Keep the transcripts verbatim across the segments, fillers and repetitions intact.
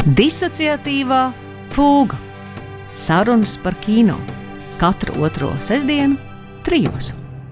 Disociatīvā fūga. Sarunas par kino. Katru otro sestdienu trijos.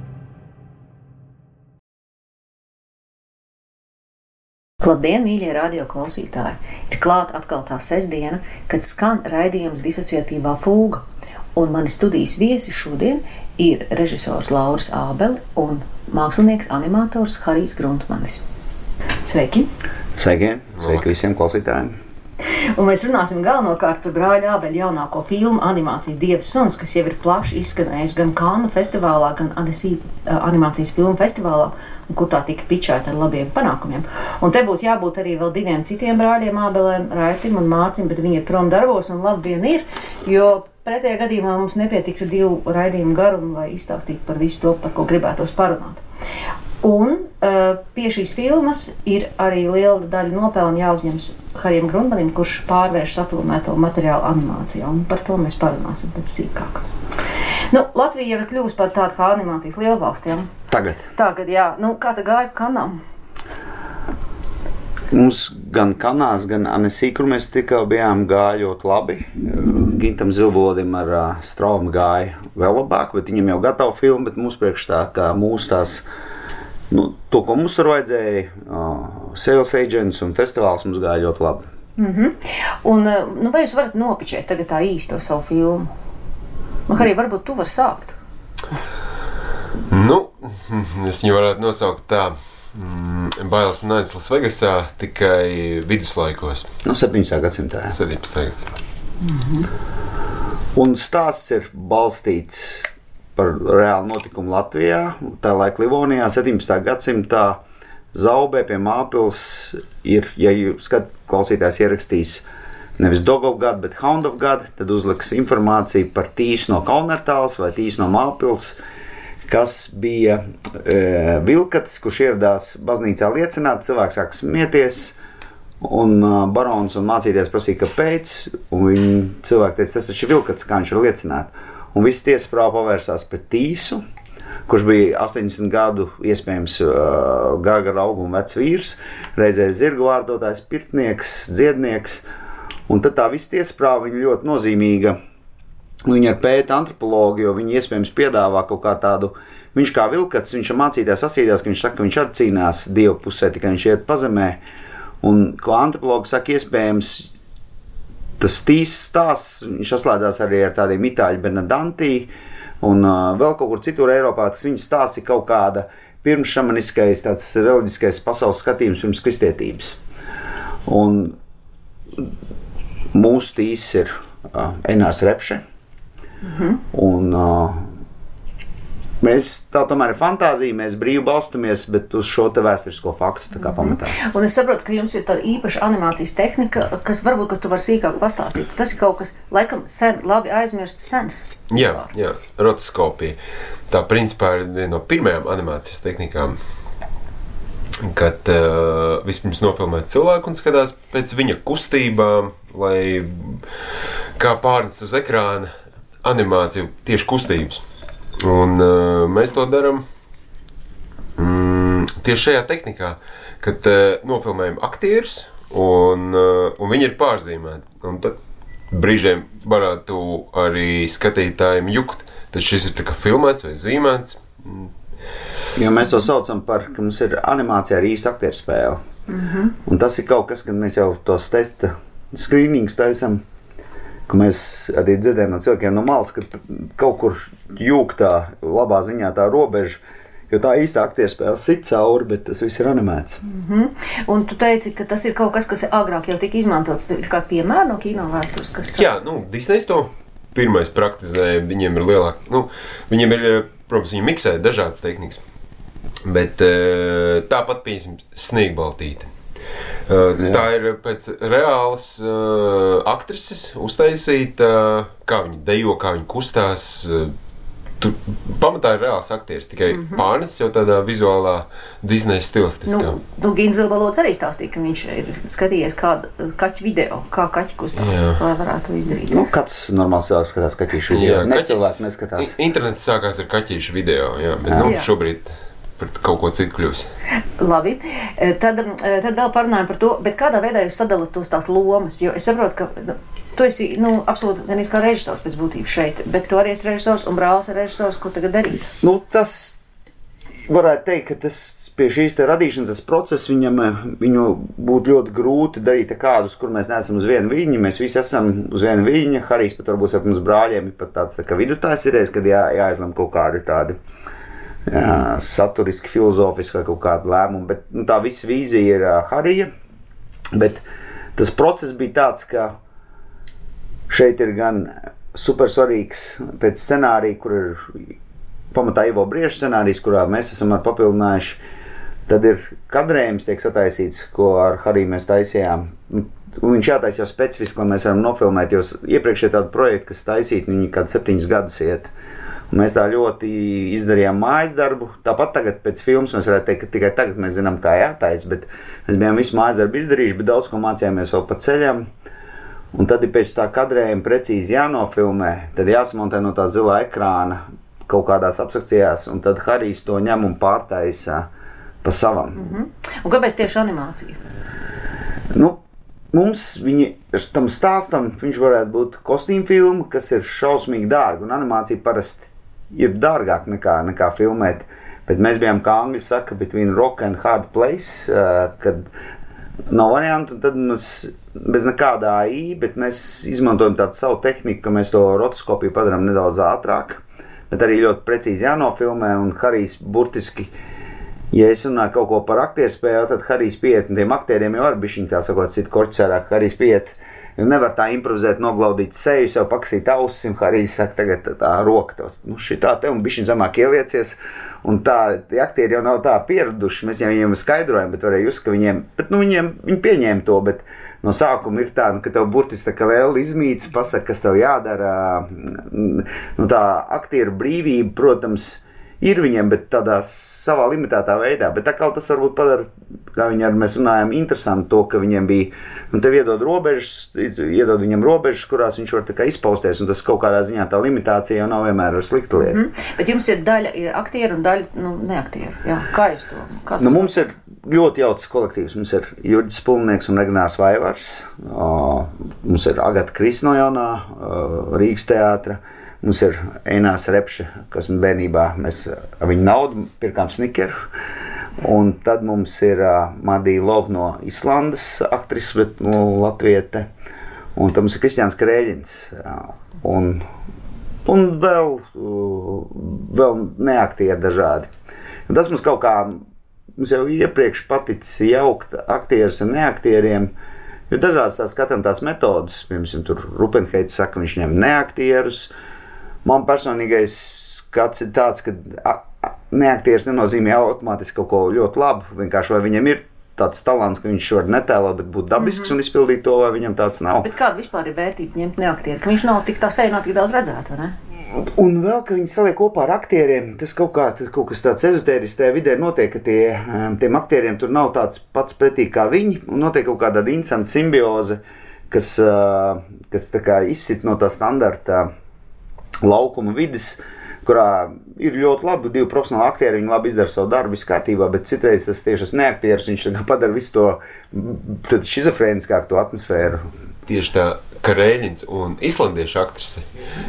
Labdien, mīļie radio klausītāji! Ir klāt atkal tā sestdiena, kad skan raidījums Disociatīvā fūga. Un mani studijas viesi šodien ir režisors Lauris Ābeli un mākslinieks animators Harijs Gruntmanis. Sveiki! Sveiki! Sveiki visiem klausītājiem! Un mēs runāsim galvenokārt par brāļa Ābeļa jaunāko filmu animāciju Dievs suns, kas jau ir plaši izskanējis gan Kannu festivālā, gan Annecy animācijas filmu festivālā, kur tā tika pičēta ar labiem panākumiem. Un te būtu jābūt arī vēl diviem citiem brāļiem Ābelēm, Raitim un Mārcim, bet viņi ir prom darbos un labi vien ir, jo pretējā gadījumā mums nepietika divu raidījumu garumu, lai izstāstītu par visu to, par ko gribētos parunāt. Un uh, pie šīs filmas ir arī liela daļa nopelna jāuzņems Harijam Gruntmanim, kurš pārvērš safilmēto materiālu animācijā, un par to mēs parunāsim tad sīkāk. Nu, Latvija jau ir kļuvusi par tādu kā animācijas lielvalstiem. Tagad. Tagad, jā. Nu, kā tā gāja Kannām? Mums gan Kanās, gan Annecy, kur mēs tikā bijām, gāja ļoti labi. Gintam Zilbodim ar uh, Straumu gāja vēl labāk, bet viņam jau gatava filma, bet mums priekš tā, kā mūsu tās, nu, to, ko mums tur vajadzēja, uh, sales agents un festivāls mums gāja ļoti labi. Mm-hmm. Un, nu, vai jūs varat nopičēt tagad tā īsto savu filmu? Nu, arī varbūt tu vari sākt. Nu, es viņu varētu nosaukt tā, mm, Bailes un naids Lasvegasā, tikai viduslaikos. Nu, septiņdesmitā gadsimtā. septiņdesmitā gadsimtā. Mm-hmm. Un stāsts ir balstīts par reālu notikumu Latvijā. Tā laika Livonijā, septiņdesmitā gadsimtā, Zaubē pie Māpils ir, ja jūs skat, klausītājs ierakstīs nevis Dogov gadu, bet Houndov gadu, tad uzliks informāciju par Tīsu no Kaunertāls vai Tīsu no Māpils, kas bija e, vilkats, kurš ieradās baznīcā liecināt, cilvēks sāk smieties, un uh, barons un mācīties prasīja, kāpēc, un viņi cilvēki teica, tas taču ir vilkats, kā viņš var liecināt. Un viss tiesas prāva pavērsās pret Tīsu, kurš bija astoņdesmit gadu, iespējams, uh, gara augu un vecs vīrs, reizē zirgu vārdotājs, pirtnieks, dziednieks, un tad tā viss tiesas prāva viņa ļoti nozīmīga. Viņa ir pēta antropologi, jo viņi iespējams piedāvā kaut kā tādu, viņš kā vilkats, viņš mācītājs asīdās, ka viņš saka, ka viņš arī cīnās Dievu pusē, tikai viņš iet pazemē. Un, ko antropologi saka, iespējams, tas Tīsas stāsts, viņš atslēdzās arī ar tādiem itāļu Bernardantī un uh, vēl kaut kur citur Eiropā, tas viņas stāsts ir kaut kāda pirms šamaniskais, tāds reliģiskais pasaules skatījums pirms kristietības. Un mūsu Tīsas ir uh, Einārs Repše, mm-hmm. un uh, mēs, tā tomēr ir fantāzija, mēs brīvi balstamies, bet uz šo te vēsturisko faktu tā kā pamatā. Un es saprotu, ka jums ir tāda īpaša animācijas tehnika, kas varbūt, ka tu vari sīkāk pastāstīt. Tas ir kaut kas, laikam, sen, labi aizmirsts sens. Jā, jā, rotoskopija. Tā principā ir viena no pirmajām animācijas tehnikām, kad uh, vispirms nofilmēt cilvēku un skatās pēc viņa kustībām, lai kā pārnes uz ekrāna animāciju tieši kustības. Un uh, mēs to darām mm, tieši šajā tehnikā, kad uh, nofilmējam aktierus un, uh, un viņi ir pārzīmēti. Un tad brīžiem varētu arī skatītājiem jukt, tad šis ir tā kā filmēts vai zīmēts. Mm. Jo mēs to saucam par, ka mums ir animācija ar īstu aktieru spēli. Mm-hmm. Un tas ir kaut kas, kad mēs jau tos testa screenings taisam, ka mēs arī dzirdējam no cilvēkiem no malas, ka kaut kur jūg tā labā ziņā tā robeža, jo tā īstā aktierspēle sit cauri, bet tas viss ir animēts. Mm-hmm. Un tu teici, ka tas ir kaut kas, kas agrāk jau tika izmantots, ir kā piemēra no kino vēstures, kas... Jā, nu, Disneys to pirmais praktizēja, viņiem ir lielāk, nu, viņiem ir, protams, viņi miksē dažādas tehnikas, bet tāpat, pieņemsim, Sniegbaltīte. Uh, tā ir pēc reālas uh, aktrises uztaisīta, uh, kā viņi dejo, kā viņi kustās. Uh, tu, pamatā ir reāls aktieris, tikai mm-hmm. pārnesis jau tādā vizuālā Disneja stilistiskā. Nu, nu Gins Zilbalots arī stāstīja, ka viņš ir skatījies kādu kaķu video, kā kaķi kustās, jā. Lai varētu to izdarīt. Nu, kāds normāls cilvēks skatās kaķīšu video, jā, ne kaķi, cilvēki neskatās. Internets sākās ar kaķīšu video, jā, bet jā. Nu, šobrīd par kaut ko citu kļūs. Labi, tad, tad vēl parunājam par to, bet kādā veidā jūs sadalat tos tās lomas, jo es saprotu, ka nu, tu esi, nu, absolūti gan kā režisors pēc būtības šeit, bet tu arī esi režisors un brālis ir režisors, ko tagad darīt? Nu, tas varētu teikt, ka tas pie šīs te radīšanas tas process viņam, viņu būtu ļoti grūti darīt kādus, kur mēs neesam uz vienu viļņu, mēs visi esam uz vienu viļņu, Harijs pat varbūt ar mums brāļiem ir pat tāds tā kā vidutājs ir, kad jā, jāizlem kaut kādi tādi jā, saturiski, filozofiski vai kaut kādi lēmumi, bet nu, tā visa vīzija ir uh, Harija, bet tas process bija tāds, ka šeit ir gan super svarīgs pēc scenārija, kur ir pamatā Ivo Brieša scenārijs, kurā mēs esam ar papildinājuši. Tad ir kadrējums tiek sataisīts, ko ar Hariju mēs taisījām. Viņš jātais jau specifiski, lai mēs varam nofilmēt, jo iepriekš ir tādi projekti, kas taisīti, viņi kādu septiņus gadus iet. Un mēs tā ļoti izdarījām mājas darbu. Tāpat tagad pēc filmas mēs varētu teikt, ka tikai tagad mēs zinām, kā jātais, bet mēs bijām visu mājas darbu izdarījuši, bet daudz ko mācījāmies vēl pa ceļam. Un tad ir pēc tā kadrējuma precīzi jānofilmē, tad jāsamontē no tā zilā ekrāna kaut kādās abstrakcijās, un tad Harijs to ņem un pārtaisa pa savam. Mm-hmm. Un kāpēc tieši animācija? Nu, mums viņi, tam stāstam, viņš varētu būt kostīmu filma, kas ir šausmīgi dārga, un animācija parasti ir dārgāk nekā, nekā filmēt, bet mēs bijām, kā angļi saka, between rock and hard place, uh, kad nav variantu, tad mēs bez nekādā A I, bet mēs izmantojam tādu savu tehniku, ka mēs to rotoskopiju padarām nedaudz ātrāk, bet arī ļoti precīzi jānofilmē, un Harijs burtiski, ja es runāju kaut ko par aktieru spēju, tad Harijs pieiet, un tiem aktieriem jau var bišķiņ tā sakot, citu korķisērāk, Harijs pieiet, jo nevar tā improvizēt, noglaudīt seju, sev pakasīt ausis, un Harijs saka, tagad tā roka, tā, nu šitā te, un bišķiņ zemāk ieliecies, un tā, tie aktieri jau nav tā pieraduši, mēs jau viņiem skaidrojam, bet varēja just, ka viņiem, bet nu viņiem, viņi pieņēma to, bet no sākuma ir tā, nu, ka tev burtiski tā kā vēl izmīts, pasaka, kas tev jādara, nu tā aktieru brīvība, protams, ir viņiem, bet tādā savā limitētā veidā, bet tā kā tas varbūt padara, kā viņi ar mēs runājam, interesanti to, ka viņiem bija, un tev iedod robežas, iedod viņam robežas, kurās viņš var tā kā izpausties, un tas kaut kādā ziņā tā limitācija jau nav vienmēr ar sliktu lietu. Mm-hmm. Bet jums ir daļa ir aktieri un daļa, nu, neaktieri, jā, kā jūs to? Kā nu, mums ir ļoti jauts kolektīvs, mums ir Jurģis Pulnieks un Regnārs Vaivars, o, mums ir Agata Kris no jaunā o, Rīgas teātra, mums ir Einārs Repše, kas bērnībā mēs ar viņu naudu pirkām snikeru. Un tad mums ir uh, Madija Lov no Islandes aktris, bet nu, latviete. Un tad mums ir Kristiāns Krēļins. Un, un vēl, uh, vēl neaktieri dažādi. Un tas mums kaut kā, mums jau iepriekš paticis jaukt aktierus ar neaktieriem, jo dažādas tās katram tās metodas, piemēram, tur Rupenheits saka, viņš ņem neaktierus. Man personīgais skats ir tāds, ka neaktieris nenozīmē automātiski kaut ko ļoti labu. Vienkārši vai viņam ir tāds talants, ka viņš var netēlot, bet būt dabisks mm-hmm. un izpildīt to, vai viņam tāds nav. Bet kāda vispār ir vērtība ņemt neaktieru? Ka viņš nav tik tā seja, nav tik daudz redzēta, vai ne? Un vēl, ka viņi saliek kopā ar aktieriem, tas kaut, kā, tas kaut kas tāds ezotērisks tajā vidē notiek, ka tie, tiem aktieriem tur nav tāds pats pretī kā viņi, un notiek kaut kāda interesanta simbioze, kas, kas tā kā izsit no tā standarta laukuma vidas, kurā ir ļoti labi divi profesionāli aktieri, viņi labi izdara savu darbu, viss kārtībā, bet citreiz tas tieši tas neaktieris, viņš padara visu to šizofrēniskāk to atmosfēru. Tieši tā Krēļins un islandiešu aktrise,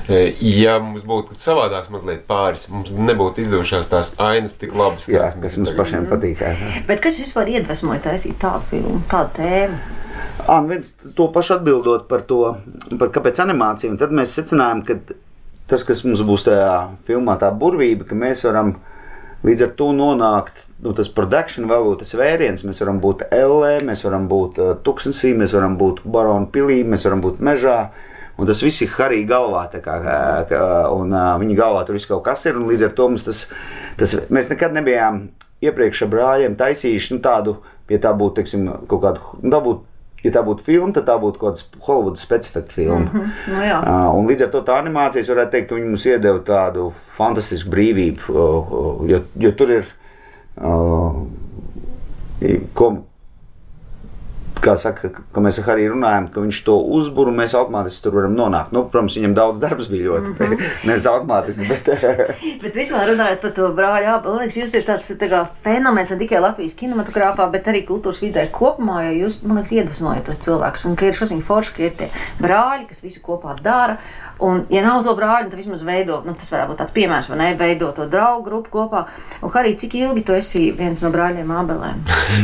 ja mums būtu savādāks mazliet pāris, mums nebūtu izdevušās tās ainas tik labas, Jā, kas mums pašiem patīk. Bet kas vispār iedvesmoja taisīt tādu filmu, tādu tēmu? Ā, un viens to pašu atbildot par to, par kāpēc animācija, un tad mēs secinājām, ka tas, kas mums būs tajā filmā, tā burvība, ka mēs varam līdz ar to nonākt, nu, tas production value, tas vēriens, mēs varam būt Ellē, mēs varam būt uh, Tuksnesī, mēs varam būt Barona pilī, mēs varam būt mežā, un tas viss ir Harija galvā, tā kā, kā un uh, viņa galvā tur viss kaut kas ir, un līdz ar to mums tas, tas mēs nekad nebijām iepriekš ar brāļiem taisījuši, nu, tādu, ja tā būtu, teiksim, kaut kādu, nu, tā būtu, ja tā būtu filma, tad tā būtu kaut kāds Hollywoods specifekta filma. Mm-hmm. No, jā. uh, un līdz ar to tā animācijas varētu teikt, ka viņi mums iedeva tādu fantastisku brīvību, uh, uh, jo, jo tur ir, uh, ko, kā saka, ka mēs ar Hariju runājam, ka viņš to uzbur un mēs automātiski tur varam nonākt. Nu, protams, viņam daudz darbs bija ļoti, mm -hmm. nevis automātiski, bet... bet vispār runājot par to brāļu Ābeli, liekas, jūs ir tāds tā kā fenomens ne tikai Latvijas kinematogrāfā, bet arī kultūras vidē kopumā, jo jūs, man liekas, iedvesmojat tos cilvēkus, un ka ir šosīgi forši, ka ir tie brāļi, kas visu kopā dara, un, ja nav to brāļu, tad vismaz veido, nu, tas varētu būt tāds piemērs, vai ne, veido to draugu grupu kopā. Un, Harij, cik ilgi tu esi viens no brāļiem Ābelēm?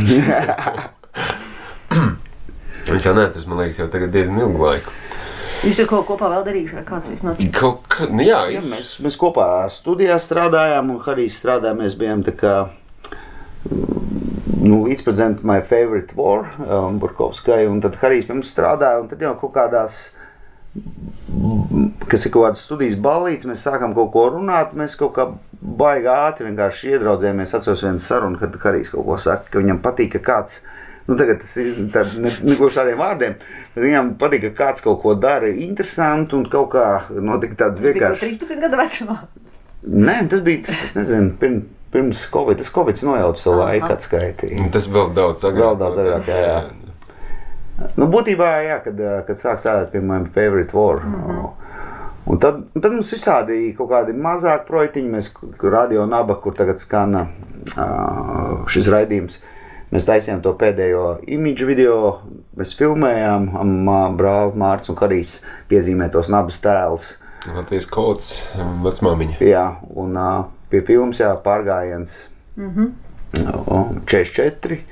Es jau neatceros, man liekas, jau tagad diezgan ilgu laiku. Jūs jau kaut kopā vēl darījuši, vai kāds jūs notic? Kaut kā, nu jā. jā mēs, mēs kopā studijā strādājām, un Harijs strādāja, mēs bijām tā kā, nu, līdzprezent My Favorite War, um, Burkovskai, un tad Harijs pie mums strādāja, un tad jau kaut kādās, kas ir kaut kādas studijas ballītes, mēs sākam kaut ko runāt, mēs kaut kā baigi ātri vienkārši iedraudzējamies, atceros vienu sarunu, kad Harijs kaut ko saka, ka viņam patīk, ka kāds, nu tagad tas ir tā, ne, ne gluži tādiem vārdiem, bet viņam patīk, ka kāds kaut ko dara interesanti un kaut kā notika tāds vienkārši. Tas bija trīspadsmit gadu vecumā? Nē, tas bija, tas, es nezinu, pirms, pirms Covid, tas Covid nojauca to laiku atskaitīja. Tas vēl daudz agrāk. Vēl daudz agrāk, jā, jā. Nu, būtībā, jā, kad, kad sāk strādāt pie My Favorite War. Mm-hmm. Un tad, un tad mums visādi kaut kādi mazāki projektiņi, mēs Radio Naba, kur tagad skana uh, šis raidījums, mēs taisījām to pēdējo imidžu video, mēs filmējām, brāli Mārts un Harijs piezīmē tos Nabas tēlus. Latvijas kods, vecmāmiņa. Jā, un uh, pie filmas, jā, pārgājiens mm-hmm. četrdesmit četri.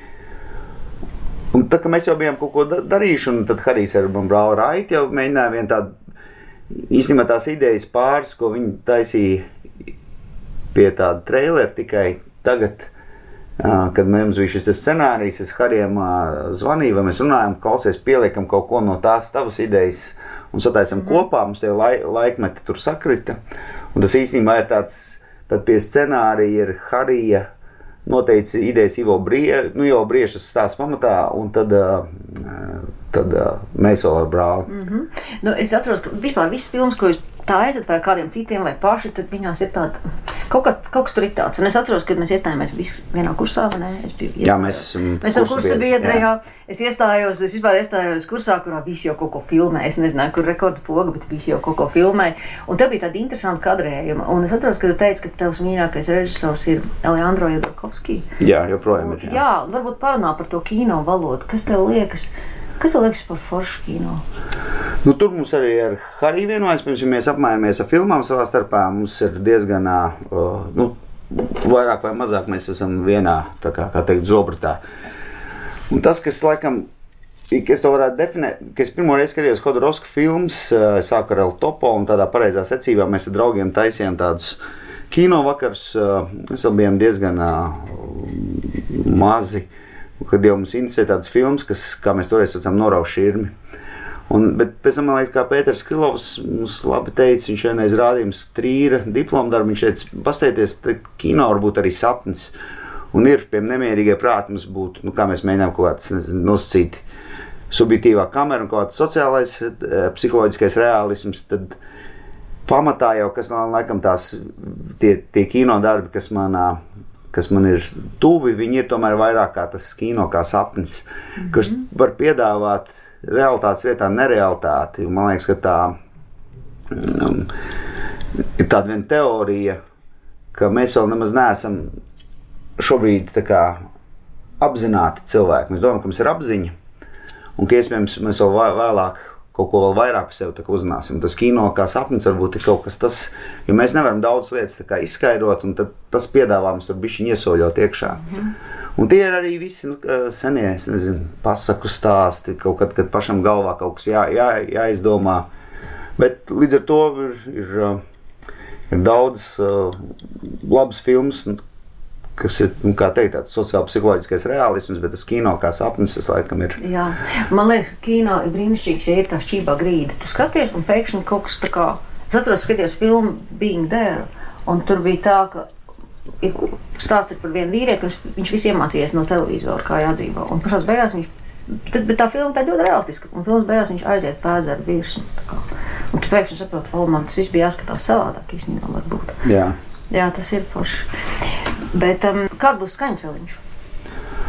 Un tā, ka mēs jau bijām kaut ko darījuši, un tad Harijs ar man brāli Raiti jau mēģināja vien tādu, īstenībā tās idejas pāris, ko viņi taisīja pie tāda traileri tikai tagad, kad mums bija šis scenārijs, es Harijam zvanīju, vai mēs runājam, klausies, pieliekam kaut ko no tās tavas idejas un sataisam mm-hmm. kopā, mums tie lai, laikmeti tur sakrita. Un tas īstenībā ir tāds, pat pie scenārija ir Harija, noteica idejas Ivo Brie, nu jau Briešas stāsts pamatā, un tad, tad mēs vēl ar brāli. Mm-hmm. Nu, es atceros, ka vispār visas filmas, ko jūs taisat vai kādiem citiem vai paši, tad viņās ir tāda, kaut kas, kaut kas tur ir tāds. Un es atceros, kad mēs iestājāmies visi vienā kursā, vai ne? Es biju jā, mēs mēs esam kursa biedri, jā. Es iestājos, es vispār iestājos kursā, kurā visi jau kaut ko filmē. Es nezināju, kur rekorda poga, bet visi jau kaut ko filmē. Un tev bija tāda interesanta kadrējuma. Un es atceros, ka tu teici, ka tavs mīļākais režisors ir Alejandro Jodorkovski. Jā, joprojām ir. Jā, jā un varbūt parunā par to kino valodu. Kas tev liekas? Kas tev liekas par foršu kino? Nu, tur mums arī ar Hariju vienojas, pirms mēs apmaiņamies ar filmām savā starpā, mums ir diezgan, uh, nu, vairāk vai mazāk mēs esam vienā, tā kā, kā teikt, zobratā. Un tas, kas laikam, es to varētu definēt, ka es pirmo reizi skatījos Khodorovska filmas, uh, sāku ar El Topo un tādā pareizā secībā mēs ar draugiem taisījām tādus kino vakars, uh, mēs vēl bijām diezgan uh, mazi, kad jau mums interesē tādas filmas, kas, kā mēs toreiz saucām, norauž širmi. Un, bet pēc tam, man liekas, kā Pēters Krilovs mums labi teica, viņš vienreiz rādījums Trīra diplomdarbu, viņš teica, pasteieties, kino varbūt arī sapnis. Un ir, pie nemierīgai prāti mums būtu, nu kā mēs mēģinām kaut kāds nosacīt subjektīvā kamera un kaut kāds sociālais, psiholoģiskais realisms, tad pamatā jau, kas nav laikam tās, tie, tie kino darbi, kas manā, kas man ir tuvi, viņi ir tomēr vairāk kā tas kino, kā sapnis, mm-hmm. kas var piedāvāt realitātes vietā nerealitāti. Man liekas, ka tā um, ir tāda viena teorija, ka mēs vēl nemaz neesam šobrīd tā kā apzināti cilvēki. Mēs domājam, ka mums ir apziņa, un ka iespējams mēs vēl vēlāk kaut ko vēl vairāk par sevi tā kā uzzināsim. Tas kino kā sapnis varbūt ir kaut kas tas, jo mēs nevaram daudz lietas tā kā izskaidrot, un tad tas piedāvā mums tur bišķiņ iesoļot iekšā. Mm-hmm. Un tie ir arī visi nu, senie, es nezinu, pasaku stāsti, kaut kad, kad pašam galvā kaut kas jā, jā, jāizdomā. Bet līdz ar to ir, ir, ir daudz uh, labas filmas, kas ir, nu, kā teikt, tāds sociāli-psiholoģiskais realisms, bet tas kino kā sapnis, tas laikam ir. Jā, man liekas, ka kino ir brīnišķīgs, ja ir tā šķībā grīda. Tu skaties un pēkšņi kaut kas tā kā, es atceros, skatījos filmu Being There, un tur bija tā, ka ir stāsts par vienu vīrieti, ka viņš, viņš visu iemācījies no televizora, kā jādzīvo. Un pašās beigās viņš, tad, bet tā filma tā ļoti realistiska, un filmas beigās viņš aiziet pēzeru virsmu. Un tu pēkšņi saproti, o, man tas viss bija jāskatās savādāk, īstenībā varbūt. Jā. Jā, tas ir forši. Bet um, kāds būs skaņceliņš?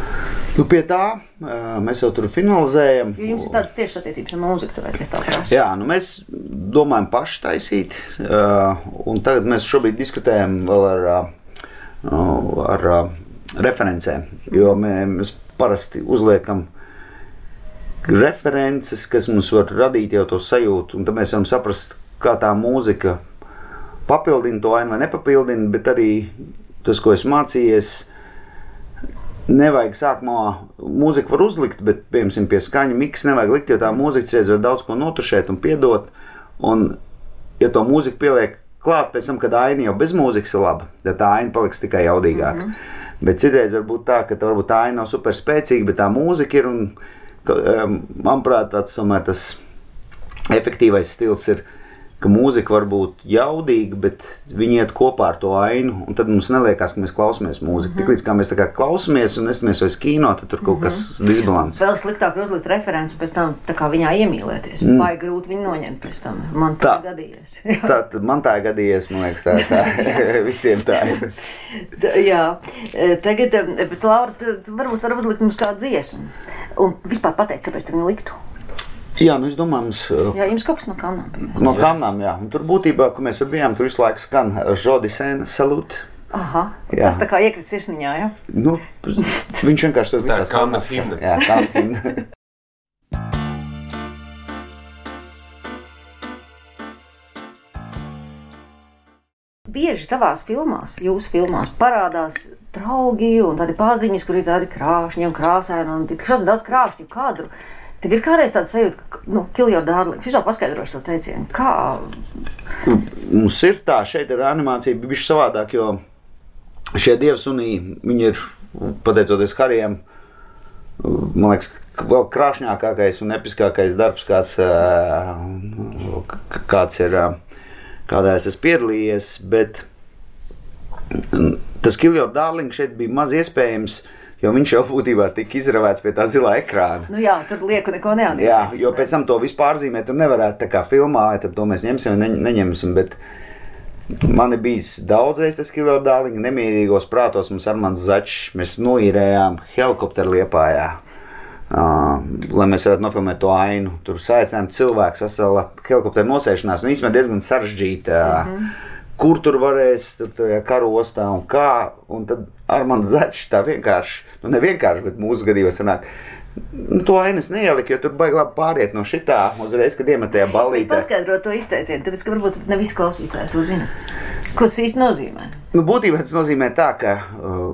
Nu, pie tā mēs jau tur finalizējam. Jo jums ir tādas ciešas attiecības ar mūziku, tāpēc es tā prasu. Jā, nu mēs domājam paši taisīt, un tagad mēs šobrīd diskutējam vēl ar, ar referencēm, jo mēs parasti uzliekam references, kas mums var radīt jau to sajūtu, un tad mēs varam saprast, kā tā mūzika papildina to ainu vai nepapildina, bet arī tas, ko es mācījies, nevajag sākumā mūziku var uzlikt, bet, piemēram, pie skaņa miks nevajag likt, jo tā mūzika reiz var daudz ko notušēt un piedot, un, ja to mūziku pieliek klāt, pēc tam, kad aina jau bez mūzikas ir laba, tad tā aina paliks tikai jaudīgāka. Mm-hmm. Bet citreiz var būt tā, ka tā varbūt tā aina nav super spēcīga, bet tā mūzika ir, un, manuprāt, tāds tomēr tas efektīvais stils ir, ka mūzika var būt jaudīga, bet viņi iet kopā ar to ainu, un tad mums neliekās, ka mēs klausamies mūziku. Mm-hmm. Tiklīdz kā mēs tā kā klausamies un nesamies vairs kīno, tad tur kaut kas mm-hmm. disbalans. Vēl sliktāk uzlikt referenci, pēc tam tā kā viņā iemīlēties. Mm. Vai grūti viņu noņemt pēc tam. Man tā, tā gadījies. tā, man tā gadījies, man liekas, tā, tā visiem tā ir. Jā, tagad, bet Laura, tu varbūt var uzlikt mums kādu dziesmu un vispār pateikt, kāpēc tu viņu liktu. Jā, nu es domāju, mums... Jā, jums kaut kas no Kannām bija. No Kannām, jā. Un tur būtībā, kur mēs bijām, tur visu laiku skan Jodisēna Salute. Aha, jā. Tas tā kā iekrit sirsniņā, jā? Nu, viņš vienkārši tur visās Kannas himna. Jā, Kanna himna. Bieži tavās filmās, jūsu filmās, parādās draugi un tādi paziņas, kur ir tādi krāšņi un krāsēni un tik šodien daudz krāšņu kadru. Tev ir kādreiz tāda sajūta, ka, nu, kill your darlings. Vispār paskaidrošu to teicienu. Kā? Mums ir tā, šeit ir animācija bišķi savādāk, jo šie dievsunī, viņi ir, pateicoties Harijam, man liekas, vēl krāšņākākais un episkākais darbs, kāds, kāds ir, kādā es esmu piedalījies, bet tas kill your darling šeit bija maz iespējams, jo viņš jau būtībā tika izravēts pie tā zilā ekrāna. Nu jā, tur lieku neko neatdīties. Jā, jo pēc tam to visu pārzīmēt tur nevarētu tā kā filmā, tad to mēs ņemsim un ne, neņemsim, bet man ir bijis daudzreiz tas kill your darling, nemierīgos prātos mums Armands Začs, mēs noīrējām helikopteru Liepājā, uh, lai mēs varētu nofilmēt to ainu. Tur saicinājām cilvēks, vesela helikopteru nosēšanās, un īstenībā diezgan sarežģīta. Mm-hmm. Kur tur varēs, tur tajā karostā un kā, un tad Armands Začs tā vienkārši, nu ne vienkārši, bet mūsu gadījumā sanāk, nu to ainas neielika, jo tur baigi labi pāriet no šitā, uzreiz, kad iemetējā ballītē. Paskaidrot to izteicienu, tāpēc, ka varbūt ne visi klausītāji to zina. Ko tas īsti nozīmē? Nu, būtībā tas nozīmē tā, ka uh,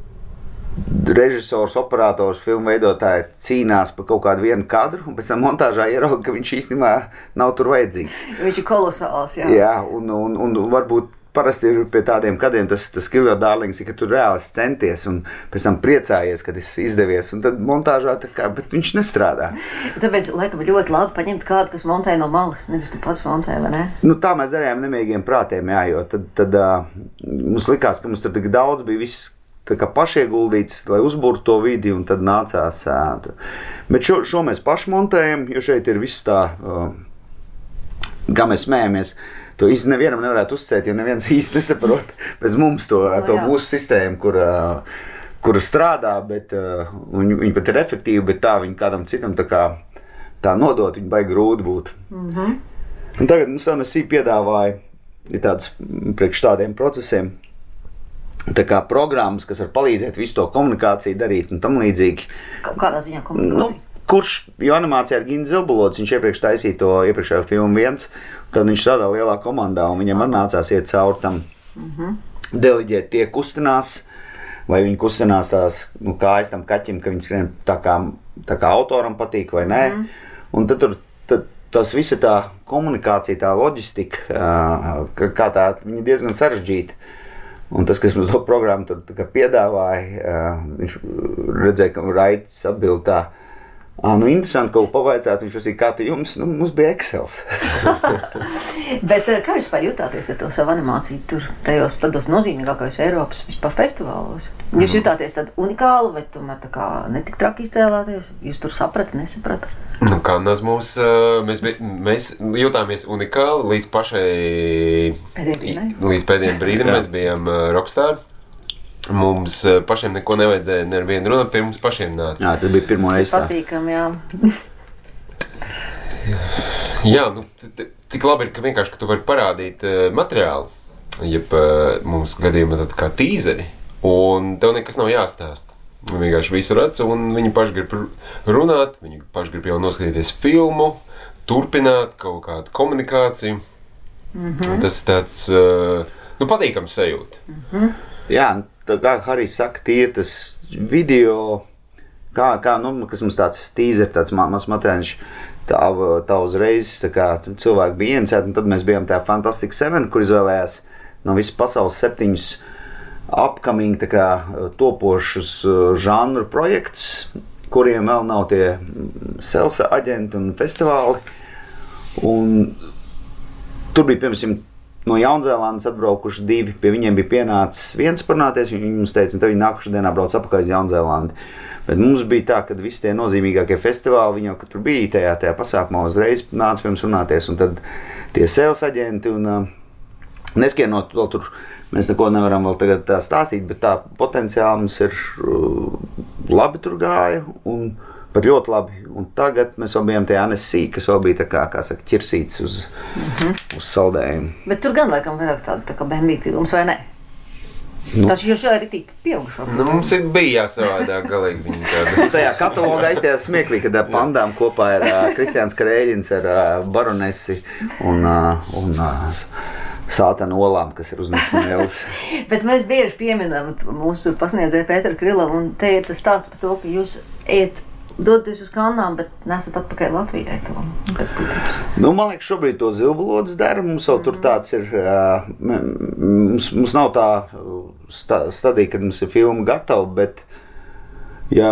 režisors, operators, filmu veidotāji cīnās par kaut kādu vienu kadru, un pēc tam montāžā ierauga, ka viņš īstenībā nav tur vajadzīgs. Viņš ir kolosāls, jā. Jā, un, un, un varbūt parasti ir pie tādiem kadriem tas, tas kill your darlings, ka tu reāli centies un pēc tam priecājies, kad tas izdevies, un tad montāžā tā kā, bet viņš nestrādā. Tāpēc, laikam, ļoti labi paņemt kādu, kas montē no malas, nevis tu pats montē, vai ne? Nu, tā mēs darījām nemīgiem prātiem, jā, jo tad, tad uh, mums likās, ka mums tur tik daudz bija viss tā kā pašieguldīts, lai uzbūrtu to vidi, un tad nācās. Uh, bet šo, šo mēs paši montējam, jo šeit ir viss tā, uh, kā mēs smējamies. To īsti nevienam nevarētu uzcēt, jo neviens īsti nesaprot bez mums to, no, to mūsu sistēmu, kur, kur strādā, bet viņi, viņi pat ir efektīvi, bet tā viņi kādam citam tā kā tā nodot, viņi baigi grūti būt. Mm-hmm. Un tagad mums Anasī piedāvāja ir tāds priekš tādiem procesiem, tā kā programmas, kas var palīdzēt visu to komunikāciju darīt un tam līdzīgi. Kādā ziņā komunikācija? Nu, kurš, jo animācijā ar Ginu Zilbulots, viņš iepriekš taisīja to iepriekšējo filmu viens, tad viņš strādā lielā komandā, un viņam var nācās iet cauri tam mm-hmm. deliģēt tie kustinās, vai viņi kustinās tās, nu, kājas tam kaķim, ka viņi skrien tā kā, tā kā autoram patīk vai nē. Mm-hmm. Un tad tur, tad tas visa tā komunikācija, tā loģistika, kā tā, viņi diezgan sarežģīta. Un tas, kas mums to programmu tur tā kā piedāvāja, viņš redzēja, ka Raitis atbild tā, Ah, nu, interesanti, ko pavaicāt, viņš prasīja, kā tu jums, nu, mums bija Excels. Bet kā jūs spēj jutāties ar to savu animāciju tur, tajos tādos nozīmīgākajos Eiropas vispār festivālos? Jūs jutāties tad unikāli, vai tomēr tā kā netik traki izcēlāties? Jūs tur saprata, nesaprata? Nu, kā nas mūs, mēs, mēs jutāmies unikāli līdz pašai, pēdējiem, līdz pēdējiem brīdim mēs bijām Rockstar. mums pašiem neko nevajadzēja nevienu runāt, pie mums pašiem nāca. Jā, tas bija pirmo reizi tā. Patīkam, jā. Jā, nu, cik labi ir, ka vienkārši, ka tu vari parādīt uh, materiālu, jeb uh, mums gadījumā tad kā tīzeri, un tev nekas nav jāstāsta. Vienkārši visu redz, un viņi paši grib runāt, viņi paši grib jau noskatīties filmu, turpināt kaut kādu komunikāciju. Mm-hmm. Tas tāds, uh, nu, patīkams sajūta. Mm-hmm. Jā, tā kā Harijs saka, tie ir tas video, kā, kā nu, kas mums tāds tīzer, tāds mazs materiāls, tā, tā uzreiz, tā kā cilvēki bija iencēti, un tad mēs bijām tajā Fantastic Seven, kur izvēlējās no visas pasaules septiņus upcoming, tā kā topošus žanru projektus, kuriem vēl nav tie Selsa aģenti un festivāli. Un tur bija, piemēram, no Jaunzēlandes atbraukuši divi, pie viņiem bija pienācis viens parunāties, viņi mums teica, un tad viņi nākuši dienā brauc apakaļ uz Jaunzēlandi. Bet mums bija tā, ka visi tie nozīmīgākie festivāli, viņi jau, kad tur bija tajā, tajā pasākumā, uzreiz nāca pie mums runāties, un tad tie Selsa aģenti, un uh, neskienot vēl tur, mēs neko nevaram vēl tagad tā stāstīt, bet tā potenciāli mums ir uh, labi tur gāja, un pat ļoti labi. Un tagad mēs vēl bijām tajā N S C, kas vēl bija tā kā, kā saka, ķirsīts uz, mm-hmm. uz saldējumu. Bet tur gan laikam vairāk tāda tā kā Bambi filmas, vai ne? Nu. Tas jau šeit ir tik pieaugušo. Nu, mums ir bija jāsavādāk galīgi viņi tāda. Tajā katalogā aizstājās smieklīgi, kad pandām kopā ir uh, Kristiāns Krēļins ar uh, baronesi un, uh, un uh, sātana olām, kas ir uznesmēlis. Bet mēs bieži pieminam mūsu pasniedzēju Pēteru Krilovu, un te ir tas stāsts par to, ka jūs ejat doties uz Kannām, bet nesat atpakaļ Latvijai to. Nu, man liekas, šobrīd to zilbalodas dara. Mums vēl tur tāds ir, uh, mums, mums nav tā sta, stadija, kad mums ir filma gatava, bet ja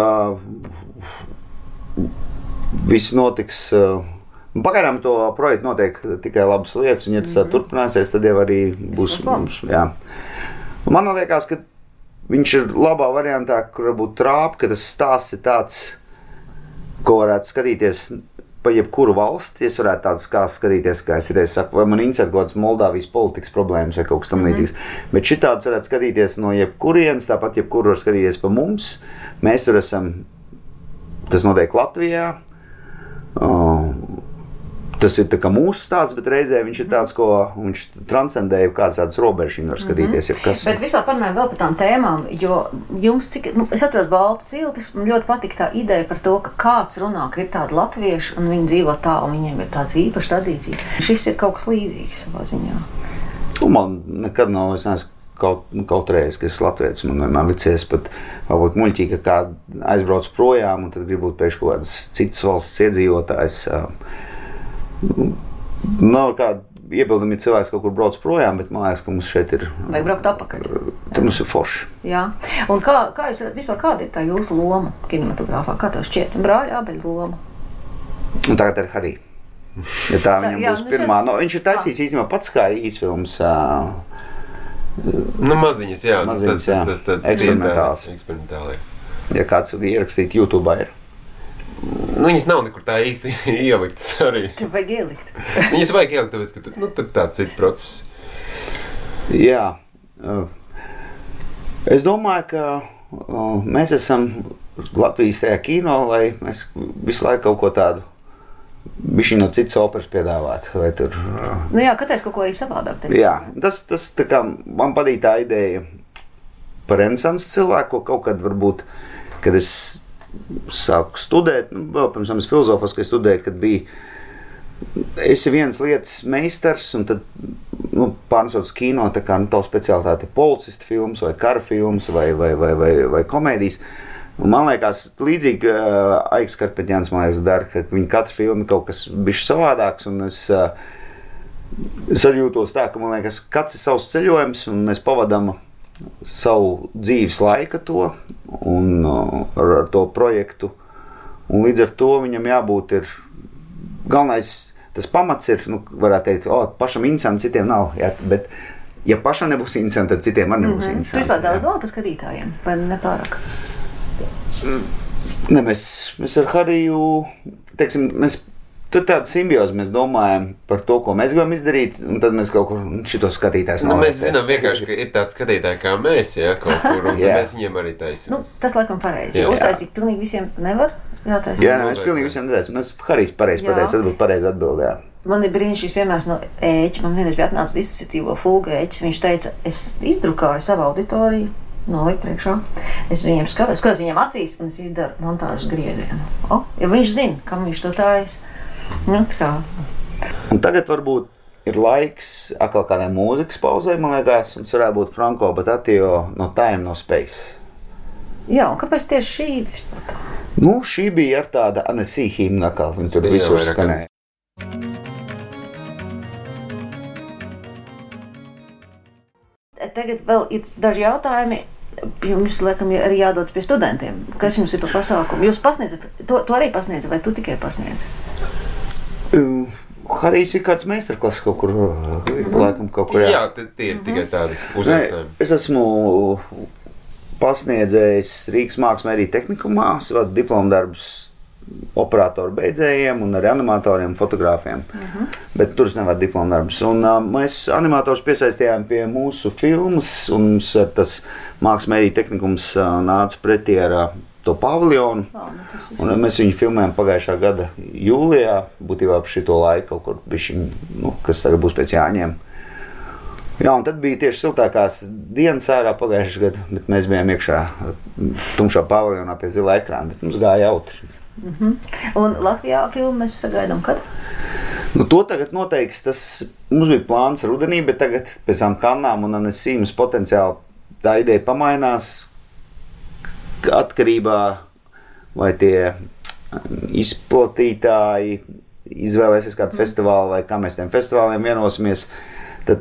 viss notiks, uh, pagaidām to projektu notiek tikai labas lietas, un ja tas tā turpināsies, tad jau arī būs mums, jā. Man liekas, ka viņš ir labā variantā, kur varbūt trāp, ka tas stāsts ir tāds, ko varētu skatīties pa jebkuru valsti. Es varētu tāds kā skatīties, kā es reiz saku, vai man interesē kaut kāds Moldāvijas politikas problēmas vai kaut kas tam līdzīgs. Mm-hmm. Bet šitāds varētu skatīties no jebkurienes, tāpat jebkuru var skatīties pa mums. Mēs tur esam, tas notiek Latvijā. Uh, tas ir tā kā mūsu stāsts, bet reizē viņš ir tāds, ko viņš transcendēja kāds tāds robežs, viņi var skatīties, mm-hmm. kas. Bet vispār parunājam vēl par tām tēmām, jo jums, cik, nu, es atceros Baltu ciltis, man ļoti patika tā ideja par to, ka kāds runā, ka ir tādi latvieši, un viņi dzīvo tā, un viņiem ir tāds īpašs tradīcijas. Šis ir kaut kas līdzīgs savā ziņā. Nu, man nekad nav, es neesmu kaut, kaut reiz, ka es latvietis, man vienmēr licies pat varbūt muļķīgi, ka kād aizbrauc projām, un tad grib būt pēc kaut kādas citas valsts iedzīvotājs. Nav kāda iebildumi, ja cilvēks kaut kur brauc projām, bet man liekas, ka mums šeit ir... Vajag braukt apakaļ. Tur mums ir forši. Jā. Un kā, kā jūs redzat, vispār kāda ir tā jūsu loma kinematogrāfā? Kā tev šķiet? Brāļa Ābeļa loma? Un tagad ir Harī. Ja tā viņam jā, būs nu pirmā... šeit... No, viņš ir taisījis īstenībā pats kā īsfilms. Uh, nu, maziņas, jā. Maziņas, tas, jā. Tas, tas, tas, eksperimentāls. Eksperimentāli. Ja kāds ierakstīt YouTube'ā ir. Nu, viņas nav nekur tā īsti ieliktas arī. Tur vajag ielikt. Viņas vajag ielikt, tāpēc, ka nu, tad tāds ir process. Jā. Es domāju, ka mēs esam Latvijas tajā kino, lai mēs visu laiku kaut ko tādu bišķi no citas operas piedāvāt. Vai tur... Nu jā, katreiz kaut ko arī savādāk. Te. Jā, tas, tas tā kā man patīk tā ideja par renesanses cilvēku, ko kaut kad varbūt, kad es sāku studēt, nu, vēl pirms tam es filozofiski studēju, kad bija esi viens lietas meistars, un tad, nu, pārnesoties kino, tā kā, nu, tavu speciālitāte ir policista filmas, vai kara filmas, vai, vai, vai, vai, vai komēdijas. Un man liekas, līdzīgi uh, Aiks Karpeģjans, man liekas, dara, ka viņa katra filma kaut kas bišķi savādāks, un es, uh, es arī jūtos tā, ka, man liekas, kāds ir savs ceļojums, un mēs pavadām savu dzīves laika to un uh, ar, ar to projektu, un līdz ar to viņam jābūt ir galvenais, tas pamats ir, nu, varētu teikt, o, pašam interesanti, citiem nav, jā, bet ja pašam nebūs interesanti, tad citiem arī nebūs mm-hmm. interesanti. Tu vispār daudz domā par skatītājiem, vai ne pārāk? Ne, mēs, mēs ar Hariju, teiksim, mēs tur tāda simbioze, mēs domājam par to, ko mēs gribam izdarīt, un tad mēs kaut kur šito skatītājs nu, mēs zinām vienkārši, ka ir tāds skatītāji kā mēs, ja, kaut kur, un mēs viņiem arī taisam. Nu, tas laikam pareizi, jo uztaisīt pilnīgi visiem nevar jātaisa. Jā, ne, mēs pilnīgi visiem netaisam. Mēs Harijs pareizi pateicis, tas būtu pareizi atbildē. Man ir brīnišķīgs piemērs no Ēķa. Man vienreiz bija atnācis disociatīvo Fulga Ēķis. Viņš teica, es izdrukāju savu auditoriju, noliku priekšā. Es viņiem skatos, skatos viņiem acīs, un es izdaru montāžas griezienu. O, jo viņš zina, kam viņš to tājas. Nu, tā kā. Un tagad varbūt ir laiks atkal kādai mūzikas pauzē, man liekas, un tas varētu būt Franco Battatio no Time, no Space. Jā, un kāpēc tieši šī vispār tā? Nu, šī bija ar tāda Annecy himna, kā viņi tur visur skanēja. Tagad vēl ir daži jautājumi. Jums, laikam, arī jādodas pie studentiem. Kas jums ir par pasākumu? Jūs pasniedzat, to, to arī pasniedzat, vai tu tikai pasniedzi? Uh, Harijs ir kāds meistarklases kaut kur, mm-hmm. laikam kaut kur, jā. Jā, tie ir tikai tādi uzaicinājumi. Es esmu pasniedzējis Rīgas Mākslas mediju tehnikumā, vadu diplomdarbus operatoru beidzējiem un arī animatoriem, fotogrāfiem. Uh-huh. Bet tur es nevadu diplomdarbus. Un uh, mēs animators piesaistījām pie mūsu filmas, un mums uh, tas Mākslas mediju tehnikums uh, nāca pretī ar uh, to paviljonu. Oh, un uh, mēs viņu filmējām pagājušā gada jūlijā, būtībā par šito laiku, kaut kur bišķiņ, nu, kas tagad būs pēc Jāņiem. Jā, un tad bija tieši siltākās dienas ārā pagājušā gada, bet mēs bijām iekšā tumšā paviljonā pie zila ekrāna, bet mums gāja jautri. Mm-hmm. Un Latvijā filmu mēs sagaidām kad? Nu, to tagad noteikti, tas mums bija plāns rudenī, bet tagad pēc tam Kannām un Annecy mums potenciāli tā ideja pamainās atkarībā, vai tie izplatītāji izvēlēsies kādu mm. festivālu vai kā mēs tiem festivāliem vienosimies, tad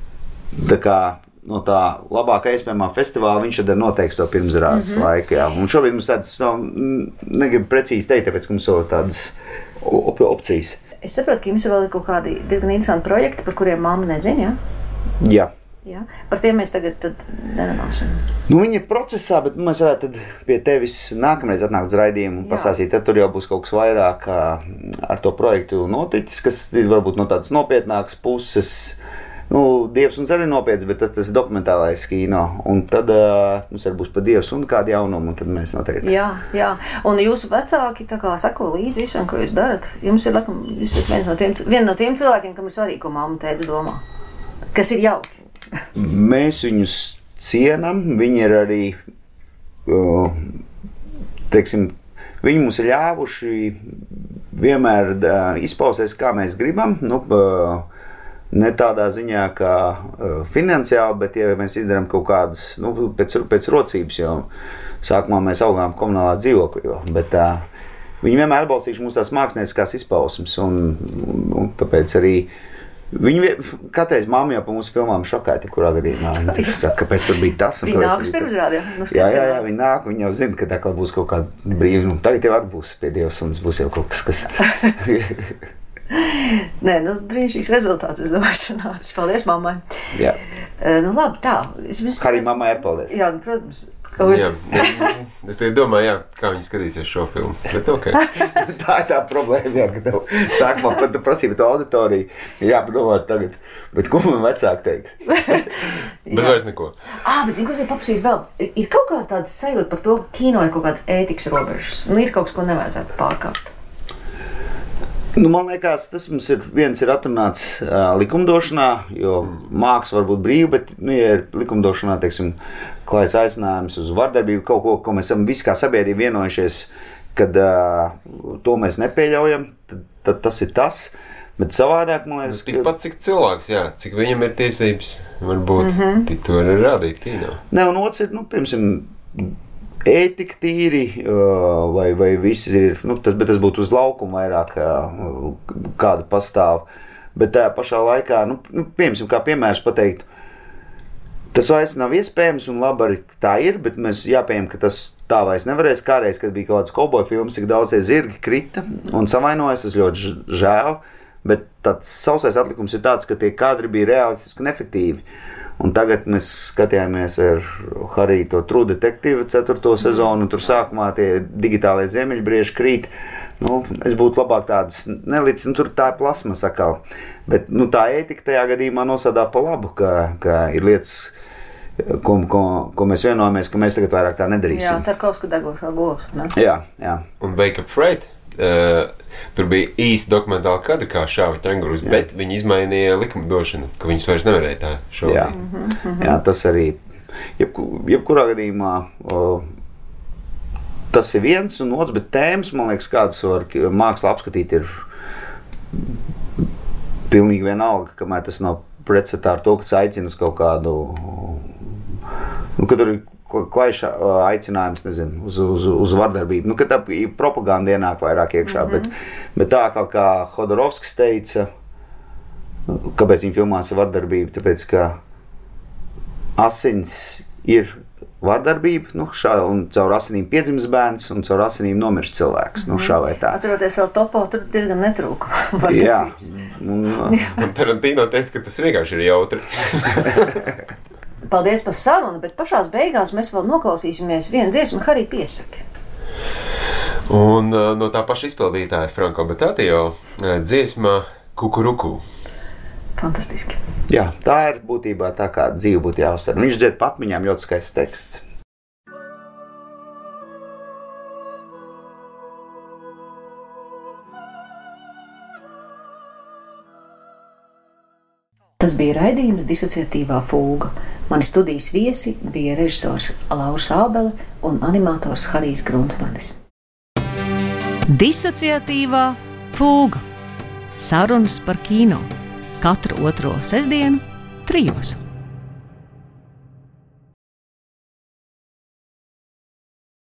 tā kā no tā labākā iespējamā festivāla viņš tad noteiks to pirmsrādes mm-hmm. laiku. Jā. Un šobrīd mums tādas, negribu precīzi teikt, tāpēc, ka mums vēl tādas op- opcijas. Es saprotu, ka jums vēl ir kaut kādi diezgan interesanti projekti, par kuriem mamma nezina, jā? Jā. Jā. Par tiem mēs tagad tad nerunāsim. Nu, viņi ir procesā, bet mēs varētu tad pie tevis nākamreiz atnākt uz raidījumu un pastāstīt, tad tur jau būs kaut kas vairāk ar to projektu noticis, kas varbūt no tādas nopietnākas puses. Nu, Dievs un Zari nopietns, bet tas, tas ir dokumentālais kino. Un tad uh, mums arī būs pa Dievs un kādi jaunumi, un tad mēs noteikti. Jā, jā. Un jūsu vecāki tā kā sako līdzi visam, ko jūs darat. Jums ir, laikam, jūs esat viens no tiem, viena no tiem cilvēkiem, kam ir svarīgi, ko mamma teica domā. Kas ir jauki. Mēs viņus cienam, viņi ir arī, uh, teiksim, viņi mums ir ļāvuši vienmēr uh, izpausties, kā mēs gribam. Nu, uh, Ne tādā ziņā, kā uh, finansiāli, bet ja mēs izdarām kaut kādas, nu, pēc, pēc rocības, jo sākumā mēs augām komunālā dzīvoklī, jo, bet uh, viņi vienmēr atbalstījuši mūsu tās mākslinieckās izpausmes, un, un, un tāpēc arī viņi, katreiz mamma jau pa mūsu filmām šokēta, kurā gadījumā viņi saka, kāpēc tur bija tas. Viņi nākas pirmsrādē. Jā, jā, jā, viņi nāk, viņi jau zina, ka tā kā būs kaut kāda brīva, tagad jau arī būs pie Dievs, un tas būs jau kaut kas, kas... Nē, nu, brīnišķīgs rezultāts, es domāju, sanācis. Paldies mammai. Jā. Uh, nu, labi, tā. Es vis... Kā arī mammai ir paldies. Jā, nu, protams. Jā, jā, es domāju, jā, kā viņi skatīsies šo filmu. Bet okay. Tā ir tā problēma, jā, ka tev sākumā pat tu prasīja to auditoriju. Jā, padomāt tagad. Bet ko man vecāki teiks? Bet vairs neko. Ā, bet zinu, ko es ir paprasīt vēl. Ir kaut kā tāda sajūta par to, ka kino ir kaut kādas ētikas robežas. Nu, ir kaut kas, ko nevajadzētu pārkāpt. Nu, man liekas, tas mums ir viens ir atrunāts uh, likumdošanā, jo māksla var būt brīva, bet, nu, ja ir likumdošanā, teiksim, klājas aicinājums uz vardarbību, kaut ko, ko mēs esam visi kā sabiedrība vienojušies, kad uh, to mēs nepieļaujam, tad, tad tas ir tas. Bet savādāk, man liekas, ka... Tikpat cik cilvēks, jā, cik viņam ir tiesības, varbūt, mm-hmm. tik to var rādīt kino. Ne, un otrs ir, nu, piemēram, ētika tīri, vai, vai visi ir, nu, tas, bet tas būtu uz laukumu vairāk, kāda pastāv. Bet tā pašā laikā, nu, piemēram, kā piemērs pateikt, tas vairs nav iespējams un labi arī tā ir, bet mēs jāpieņem, ka tas tā vairs nevarēs. Kādreiz, kad bija kaut kāds kauboju filmas, cik daudz tie zirgi krita un savainojas, tas ļoti žēl, bet tāds sausais atlikums ir tāds, ka tie kadri bija realistiski un efektīvi. Un tagad mēs skatījāmies ar Hariju to True Detective ceturto sezonu, un tur sākumā tie digitālie ziemeļbrieži krīt. Nu, es būtu labāk tādas nelicis, nu, tur tā ir plasma sakal. Bet nu, tā ētika tajā gadījumā nosādā pa labu, ka, ka ir lietas, ko, ko, ko mēs vienojamies, ka mēs tagad vairāk tā nedarīsim. Jā, Tarkovska degošā govs. Ne? Jā, jā. Un Wake Up Fred, uh, tur bija īsti dokumentāli kadri, kā šāva ķengurus, jā. Bet viņi izmainīja likumdošanu, ka viņus vairs nevarēja tā šovīt. Jā, mm-hmm. jā, tas arī, jebku, jebkurā gadījumā, o, tas ir viens un otrs, bet tēmas, man liekas, kādas var māksla apskatīt, ir pilnīgi vienalga, kamēr tas nav pretstatā ar to, kas aicina uz kaut kādu, nu, kad tur ir klaiša aicinājums, nezinu, uz, uz, uz vardarbību. Nu, kad tā propaganda ienāk vairāk iekšā, mm-hmm. bet, bet tā kā, kā Hodorovskis teica, kāpēc viņa filmās ir vardarbība, tāpēc, ka asins ir vardarbība, nu, šā, un caur asinīm piedzimis bērns, un caur asinīm nomirst cilvēks, nu, šā vai tā. Atceroties vēl topo, tur diezgan netrūka Jā. vardarbības. Un, un Tarantino teica, ka tas vienkārši ir jautri. Paldies par sarunu, bet pašās beigās mēs vēl noklausīsimies vienu dziesmu, Harī piesaki. Un uh, no tā paša izpildītāja Franco Battatio uh, dziesma Kukuruku. Fantastiski. Jā, tā ir būtībā tā, kā dzīve būtu jāuztver. Viņš dzied pa atmiņām ļoti skaists teksts. Tas bija raidījums Disociatīvā fūga. Mani studijas viesi bija režisors Lauris Ābele un animators Harijs Gruntmanis. Disociatīvā fūga. Sarunas par kino. Katru otro sestdienu trijos.